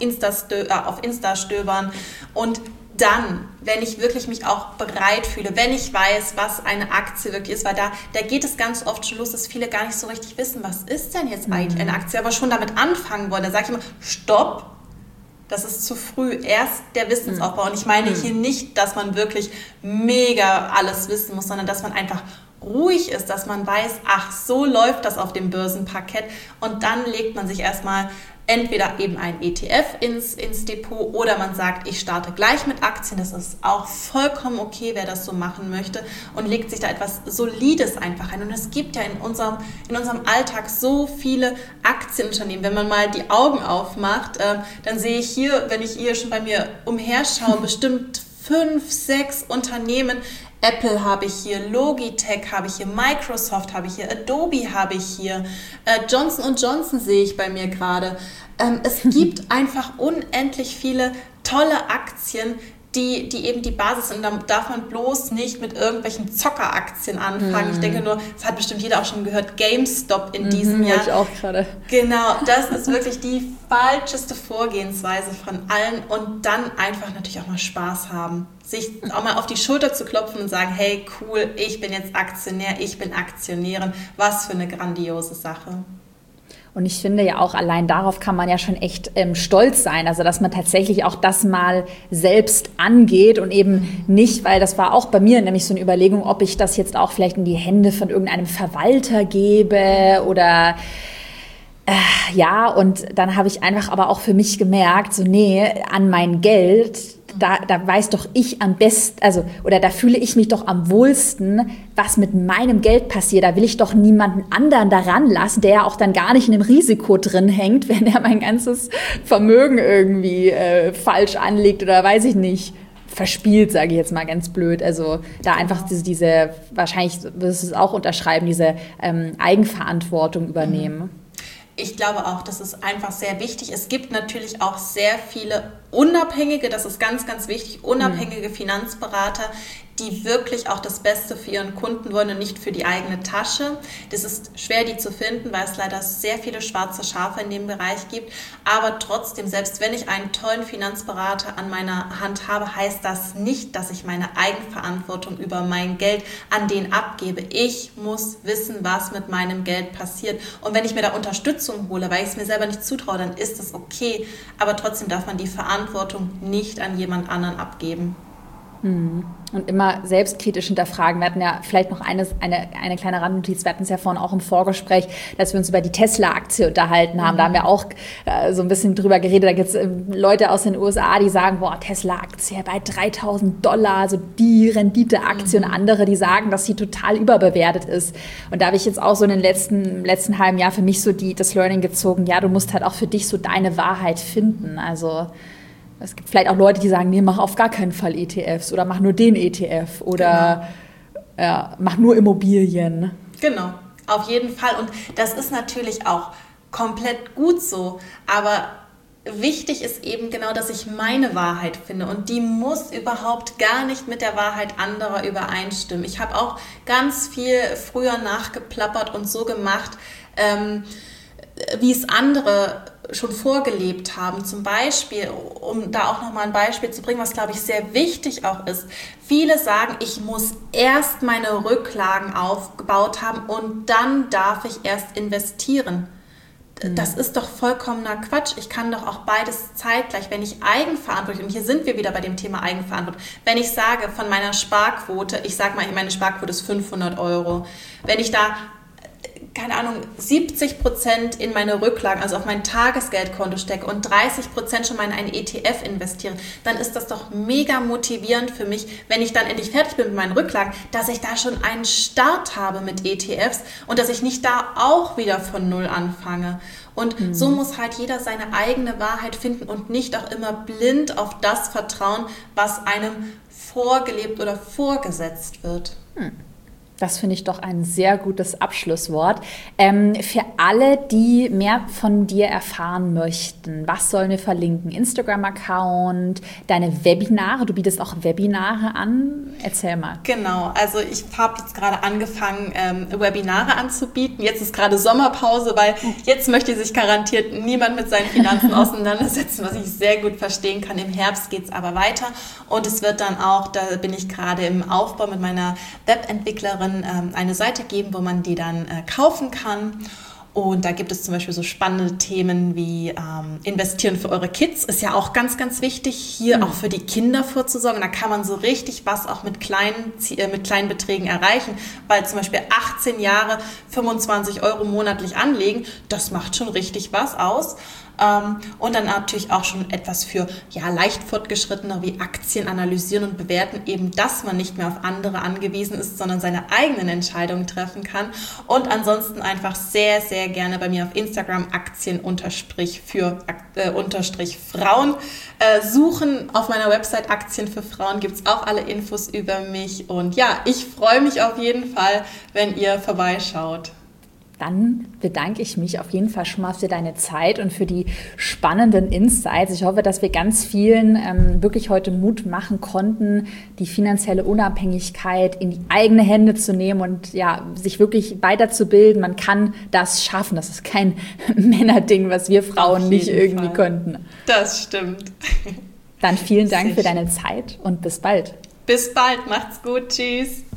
Insta stöbern und dann, wenn ich wirklich mich auch bereit fühle, wenn ich weiß, was eine Aktie wirklich ist, weil da geht es ganz oft schon los, dass viele gar nicht so richtig wissen, was ist denn jetzt eigentlich eine Aktie, aber schon damit anfangen wollen. Da sage ich immer, stopp, das ist zu früh, erst der Wissensaufbau. Und ich meine hier nicht, dass man wirklich mega alles wissen muss, sondern dass man einfach ruhig ist, dass man weiß, ach, so läuft das auf dem Börsenparkett und dann legt man sich erstmal entweder eben ein ETF ins Depot oder man sagt, ich starte gleich mit Aktien. Das ist auch vollkommen okay, wer das so machen möchte und legt sich da etwas Solides einfach ein. Und es gibt ja in unserem Alltag so viele Aktienunternehmen. Wenn man mal die Augen aufmacht, dann sehe ich hier, wenn ich hier schon bei mir umherschaue, bestimmt 5, 6 Unternehmen. Apple habe ich hier, Logitech habe ich hier, Microsoft habe ich hier, Adobe habe ich hier, Johnson & Johnson sehe ich bei mir gerade. Es gibt einfach unendlich viele tolle Aktien, die eben die Basis sind. Da darf man bloß nicht mit irgendwelchen Zockeraktien anfangen. Ich denke nur, das hat bestimmt jeder auch schon gehört, GameStop in diesem Jahr. Ich auch gerade. Genau, das ist wirklich die falscheste Vorgehensweise von allen und dann einfach natürlich auch mal Spaß haben. Sich auch mal auf die Schulter zu klopfen und sagen, hey, cool, ich bin jetzt Aktionär, ich bin Aktionärin. Was für eine grandiose Sache. Und ich finde ja auch, allein darauf kann man ja schon echt stolz sein. Also, dass man tatsächlich auch das mal selbst angeht und eben nicht, weil das war auch bei mir nämlich so eine Überlegung, ob ich das jetzt auch vielleicht in die Hände von irgendeinem Verwalter gebe oder ja, und dann habe ich einfach aber auch für mich gemerkt, so nee, an mein Geld, da weiß doch ich am besten, also, oder da fühle ich mich doch am wohlsten, was mit meinem Geld passiert. Da will ich doch niemanden anderen daran lassen, der ja auch dann gar nicht in dem Risiko drin hängt, wenn er mein ganzes Vermögen irgendwie falsch anlegt oder weiß ich nicht, verspielt, sage ich jetzt mal ganz blöd. Also da einfach diese wahrscheinlich wirst du es auch unterschreiben, diese Eigenverantwortung übernehmen. Ich glaube auch, das ist einfach sehr wichtig. Es gibt natürlich auch sehr viele unabhängige, das ist ganz, ganz wichtig, unabhängige Finanzberater, die wirklich auch das Beste für ihren Kunden wollen und nicht für die eigene Tasche. Das ist schwer, die zu finden, weil es leider sehr viele schwarze Schafe in dem Bereich gibt. Aber trotzdem, selbst wenn ich einen tollen Finanzberater an meiner Hand habe, heißt das nicht, dass ich meine Eigenverantwortung über mein Geld an den abgebe. Ich muss wissen, was mit meinem Geld passiert. Und wenn ich mir da Unterstützung hole, weil ich es mir selber nicht zutraue, dann ist das okay. Aber trotzdem darf man die Verantwortung nicht an jemand anderen abgeben. Und immer selbstkritisch hinterfragen. Wir hatten ja vielleicht noch eine kleine Randnotiz. Wir hatten es ja vorhin auch im Vorgespräch, dass wir uns über die Tesla-Aktie unterhalten haben. Da haben wir auch so ein bisschen drüber geredet. Da gibt es Leute aus den USA, die sagen, boah, Tesla-Aktie bei $3.000, so die Rendite-Aktie. Und andere, die sagen, dass sie total überbewertet ist. Und da habe ich jetzt auch so in den letzten halben Jahr für mich so das Learning gezogen. Ja, du musst halt auch für dich so deine Wahrheit finden. Also es gibt vielleicht auch Leute, die sagen, nee, mach auf gar keinen Fall ETFs oder mach nur den ETF oder mach nur Immobilien. Genau, auf jeden Fall. Und das ist natürlich auch komplett gut so. Aber wichtig ist eben genau, dass ich meine Wahrheit finde. Und die muss überhaupt gar nicht mit der Wahrheit anderer übereinstimmen. Ich habe auch ganz viel früher nachgeplappert und so gemacht, wie es andere schon vorgelebt haben. Zum Beispiel, um da auch nochmal ein Beispiel zu bringen, was, glaube ich, sehr wichtig auch ist. Viele sagen, ich muss erst meine Rücklagen aufgebaut haben und dann darf ich erst investieren. Das ist doch vollkommener Quatsch. Ich kann doch auch beides zeitgleich, wenn ich Eigenverantwortung, und hier sind wir wieder bei dem Thema Eigenverantwortung, wenn ich sage von meiner Sparquote, ich sage mal, meine Sparquote ist 500 €, wenn ich da keine Ahnung, 70% in meine Rücklagen, also auf mein Tagesgeldkonto stecke und 30% schon mal in einen ETF investiere, dann ist das doch mega motivierend für mich, wenn ich dann endlich fertig bin mit meinen Rücklagen, dass ich da schon einen Start habe mit ETFs und dass ich nicht da auch wieder von Null anfange. Und so muss halt jeder seine eigene Wahrheit finden und nicht auch immer blind auf das vertrauen, was einem vorgelebt oder vorgesetzt wird. Das finde ich doch ein sehr gutes Abschlusswort. Für alle, die mehr von dir erfahren möchten, was sollen wir verlinken? Instagram-Account, deine Webinare, du bietest auch Webinare an. Erzähl mal. Genau, also ich habe jetzt gerade angefangen, Webinare anzubieten. Jetzt ist gerade Sommerpause, weil jetzt möchte sich garantiert niemand mit seinen Finanzen auseinandersetzen, was ich sehr gut verstehen kann. Im Herbst geht es aber weiter und es wird dann auch, da bin ich gerade im Aufbau mit meiner Webentwicklerin, eine Seite geben, wo man die dann kaufen kann. Und da gibt es zum Beispiel so spannende Themen wie Investieren für eure Kids, ist ja auch ganz, ganz wichtig, hier auch für die Kinder vorzusorgen. Da kann man so richtig was auch mit kleinen Beträgen erreichen, weil zum Beispiel 18 Jahre 25 € monatlich anlegen, das macht schon richtig was aus. Und dann natürlich auch schon etwas für leicht fortgeschrittener wie Aktien analysieren und bewerten, eben dass man nicht mehr auf andere angewiesen ist, sondern seine eigenen Entscheidungen treffen kann. Und ansonsten einfach sehr, sehr gerne bei mir auf Instagram Aktien_Frauen suchen. Auf meiner Website Aktien für Frauen gibt es auch alle Infos über mich. Und ja, ich freue mich auf jeden Fall, wenn ihr vorbeischaut. Dann bedanke ich mich auf jeden Fall schon mal für deine Zeit und für die spannenden Insights. Ich hoffe, dass wir ganz vielen wirklich heute Mut machen konnten, die finanzielle Unabhängigkeit in die eigene Hände zu nehmen und sich wirklich weiterzubilden. Man kann das schaffen. Das ist kein Männerding, was wir Frauen nicht irgendwie könnten. Das stimmt. Dann vielen Dank für deine Zeit und bis bald. Bis bald. Macht's gut. Tschüss.